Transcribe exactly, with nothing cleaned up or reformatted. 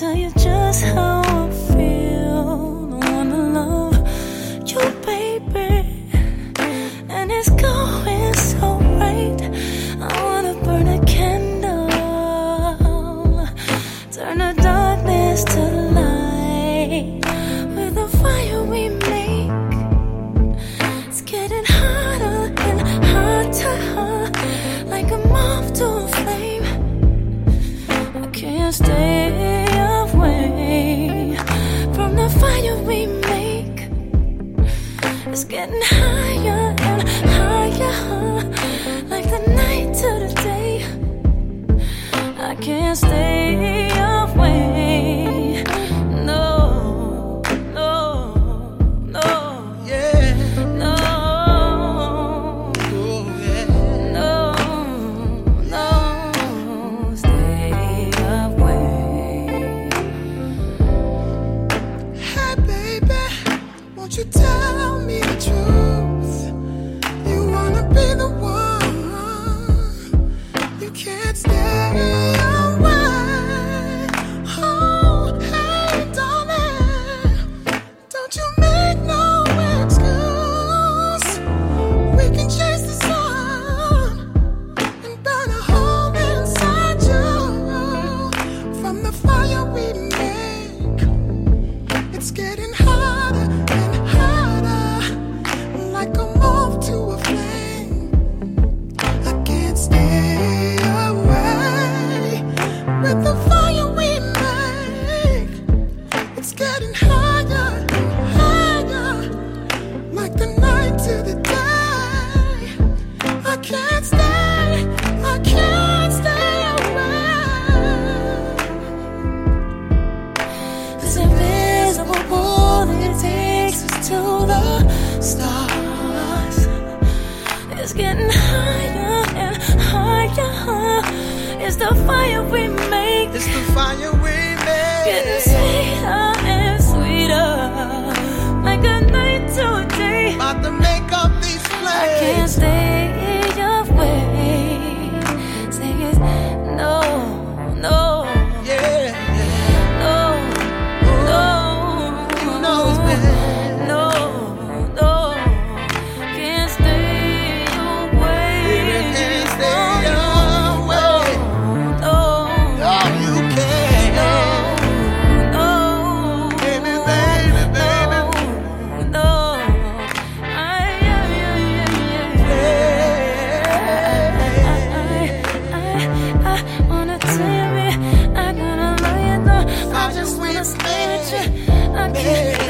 tell you just how I feel. I wanna love you, baby, and it's going so right. I wanna burn a candle, turn the darkness to light. With the fire we make, it's getting hotter and hotter, like a moth to a flame. I can't stay away from the fire we make. It's getting higher and higher, like the night to the day. I can't stay away. No, no, no. Yeah. No. Oh, yeah. No, no. Stay away. Hey, baby, won't you tell me the truth? You wanna be the one. You can't stay away. Oh, hey, darling, don't you make no excuse. We can chase the sun and burn a hole inside you. From the fire we make, it's getting hotter and hotter, like a moth to a flame. I can't stay away with the fire we make. It's getting higher and higher, like the night to the day. I can't stay, I can't stay away. This invisible pull that takes us to the stars. It's getting higher and higher. It's the fire we make, It's the fire we make. getting sweeter and sweeter, like a night to a day. About to make up these I can't flames. stay away. Say it, no, no, Yeah, no, no, you know it's been. no, no. Can't stay away. Baby, can't stay away. No, Oh, you can. no, Baby, baby, baby. no, no. Ay, ay, ay, ay, ay. I, I, I wanna tell you, I gotta love you though. I just wanna stay with you. I can't.